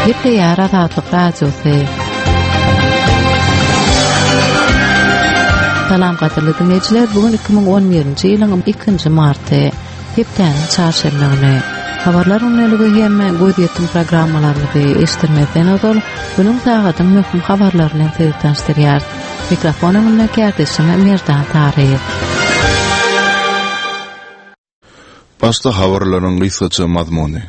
Hepde Yar Azatlyk Radiosu. Salam gaderly dinleyijiler, bugün 2011-nji ýylyň 2-nji marty, hepden çarşamba güni. Habarlar öňeligi hemme göz ýetim programmalaryny eşitdirmekden öňe bugün sagatyň möhüm habarlaryny tanıştyrýar. Mikrofonumda kärdişim Merdan Taryp. Başda habarlaryň gysgaça mazmuny.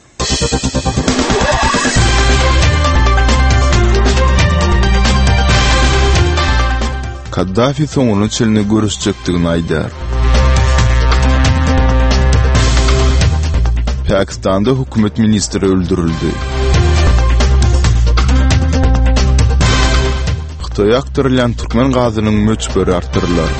Kaddafi soňuny çelini görüşjekdigini aýdar. Pakistanda hökümet ministri öldürildi. Xitoy aktyrylan türkmen gazynyň möçberi artdyrylar.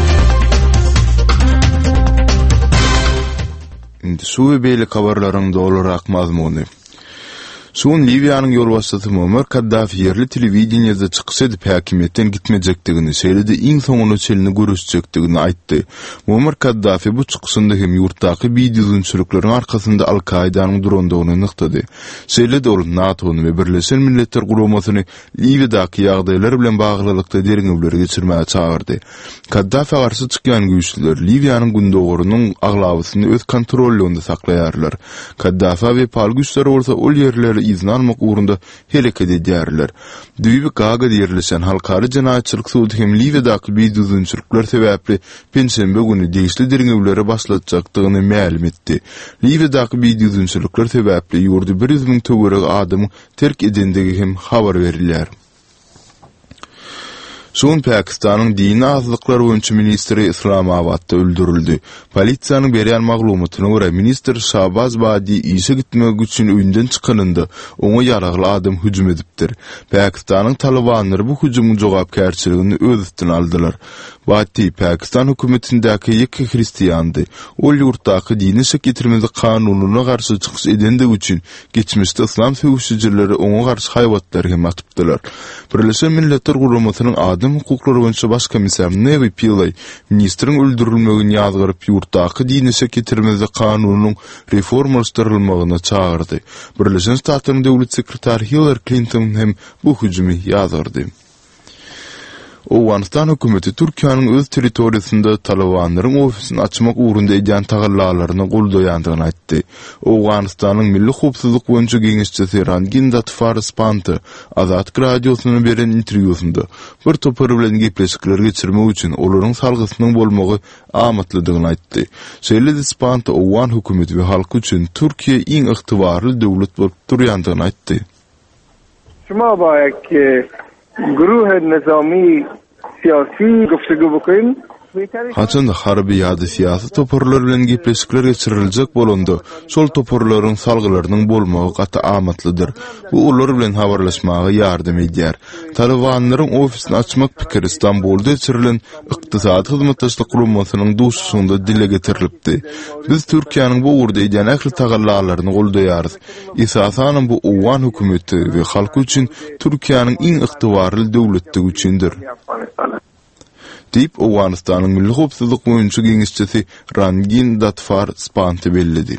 Indi şu beýle habarlaryň dolarak mazmuny. Şuň Libyanyň ýolbaşçysy Muammar Kaddafi yerli telewizionyada çykyş edip häkimetten gitmejekdigini, şeýlede iň soňuny çelini görüşjekdigini aýtdy. Muammar Kaddafi bu çykyşynda hem ýurtdaky biýdüzünçülikleriň arkasynda Al-Kaidanyň durandygyny nyktady. Şeýlede ol NATO-ny we Birleşen Milletler Guramasyny Libyadaky ýagdaýlar bilen baglylykda deriňewleri geçirmäge çağırdy. Kaddafi garşy çykýan güýçler Libyanyň gündogarynyň aglabysyny öz kontrolünde saklaýarlar. Kaddafi we pal güýçleri bolsa ol ýerleri izin almak uğrunda hareket edýärler. Düýbi Gaga ýerleşen halkary jinaýatçylyk sudy hem Libyadaky biýdüzünçülikler sebäpli pensiýa güni degişli deriňewleri başlatjakdygyny ma'lum etdi. Libyadaky biýdüzünçülikler sebäpli ýurdy 100.000 töwerek adamy terk edendigi hem habar berilýär. Şuň Pakistanyň dini azlyklar boýunça ministri Islamabadda öldürildi. Polisiýanyň berýän maglumatyna görä ministr Şahbaz Badi işe gitmek üçin öýünden çykanynda oňa ýaragly adam hüjüm edipdir. Pakistanyň Talibanlary bu hüjümüň jogapkärçiligini öz üstüne aldylar. Badi Pakistan hökümetindäki ýeke hristiýandy. Ol ýurtdaky dini şeketirmezi kanunyna garşy çykyş edende üçin geçmişde islam söwüşçileri oňa garşy haýwatlary hem atypdylar. Birleşen Milletler Guramasynyň adam hukuklary boýunça baş komissary Nevi Pillay ministriň öldürilmegini ýazgyryp ýurtdaky dini şeketirmezi kanunynyň reformalaşdyrylmagyna çağırdy. Birleşen Ştatlaryň döwlet sekretary Hillary Clinton hem bu hüjümi ýazgyrdy. Owganistan hökümeti Türkiýanyň öz territoriýasynda Talibanlaryň ofisini açmak uğrunda edýän tagallalaryny goldaýandygyny aýtdy. Owganistanyň Milli Howpsuzlyk boýunça geňişçisi Rangin Datfar Spanty Azat radiosyna beren interwýusynda bir topar bilen gepleşikler geçirmek üçin olaryň salgysynyň bolmagy amatlydygyny aýtdy. Şeýle Spanty Owgan hökümeti we halky üçin Türkiýe iň ygtybarly döwlet bolup durýandygyny aýtdy. Şuma baýak Guruh nizami siyasi guftagû bukyn. Haçan harbi ýa-da siyasi toparlar bilen gepleşikler geçiriljek bolanda, şol toparlaryň salgylarynyň bolmagy gaty amatlydyr. Bu ular bilen habarlaşmaga ýardam edýär. Talibanlaryň ofisini açmak pikiri İstanbulda geçirilen ykdysady hyzmatdaşlyk guramasynyň duşusunda dile getirilipdi. Biz Türkiýanyň bu uğurda edýän ähli tagallalaryny goldaýarys. Esasany bu Owgan hökümeti we halky üçin Türkiýanyň iň ygtybarly döwletdigi üçindir. Deyip Owganistanyň Milli Howpsuzlyk boýunça geňişçisi Rangin Datfar Spanty bellidi.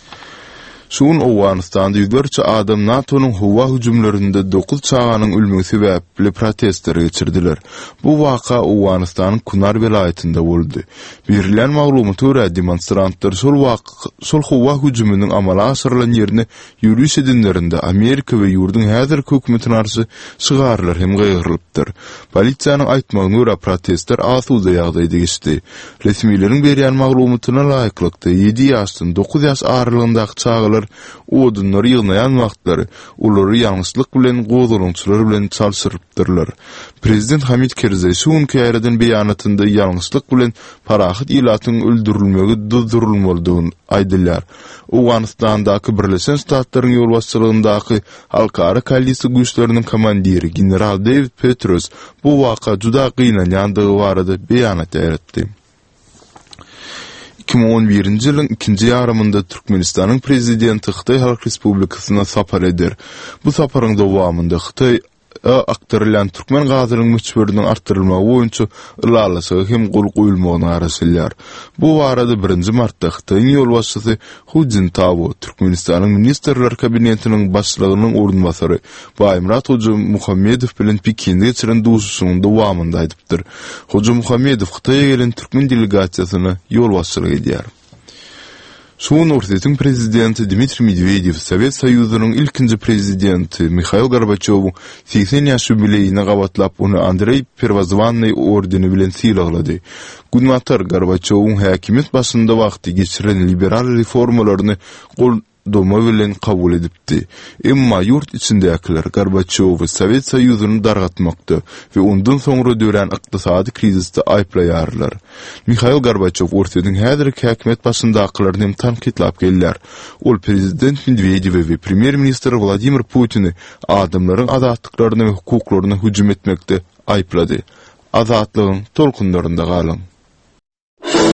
Şuň Owganistanda ýüzlerçe adam NATO'nun howa hüjümlerinde 9 çağanyň ölmegi sebäpli protestler geçirdiler. Bu waka Owganistanyň Kunar welaýatynda boldy. Berilen maglumata görä demonstrantlar şol howa hüjüminiň amala aşyrylan ýerine ýürüş edenlerinde Amerika we ýurdun häzirki hökümetine garşy şygarlar hem gaýrylypdyr. Polisiýanyň aýtmagyna görä protestler asuda ýagdaýda geçdi. Resmiýlerin berýän maglumatyna laýyklykda 7 ýaşdan 9 ýaş aralygyndaky çağlar odunları yığnayan wagtlary ulary ýalňyşlyk bilen gozulunçlar bilen çalşyrypdyrlar. Prezident Hamid Karzai şuň käýreden beýanatynda ýalňyşlyk bilen parahat ýylatyň öldürilmegi durdurulmalydygyny aýdylýar. Owganistandaky Birleşen Ştatlaryň ýolbaşçylygyndaky halkara koalisiýa güýçleriniň komandiri general David Petraeus bu waka juda gynanýandygy barada beýanat beretdi. 2011-nji ýylyň 2-nji ýarymynda Türkmenistanyň prezidenti Xitoy Halk Respublikasyna sapar eder. Bu saparyň dowamında Xitoy aktarılan Türkmen gazynyň müçberiniň artdyrylmagy boýunça ılalasy hem gol goýulmagyny araşdyrlar. Bu barada 1 martda Hytaýyň ýol başçysy Hu Jintao Türkmenistanyň ministrler kabinetiniň başlygynyň ornbasary Baýmurat Hoca Muhammedow bilen Pekinde geçiren duşuşynyň dowamynda aýdypdyr. Hoca Muhammedow Hytaýa gelen türkmen delegasiýasyny ýol başçylyk edýär. Şuun Orsetiyň prezidenti Dmitri Medvedev, Sovet Soýuzynyň ilkinji prezidenti Mikhail Gorbaçow 80 ýaş ýubileyine gabatlap onu Andrey Первозванный ordeni bilen sylaglady. Gudmatar Gorbaçowyň häkimet başynda wagty geçiren liberal reformalaryny doma bilen kabul edipdi. Emma yurt içindekiler Gorbaçowy Sovet Soýuzyny dargatmakda we ondan soňra dören ykdysady krizisde aýplaýarlar. Mikhail Gorbaçow ortadan häzirki häkimet başyndakylaryny hem tanqidlap gelýär. Ol prezident Medvedew we premier minister Vladimir Putin'i adamlaryň azatlyklaryna we hukuklaryna hüjüm etmekde aýplady. Azatlygyň tolkunlarynda galyň.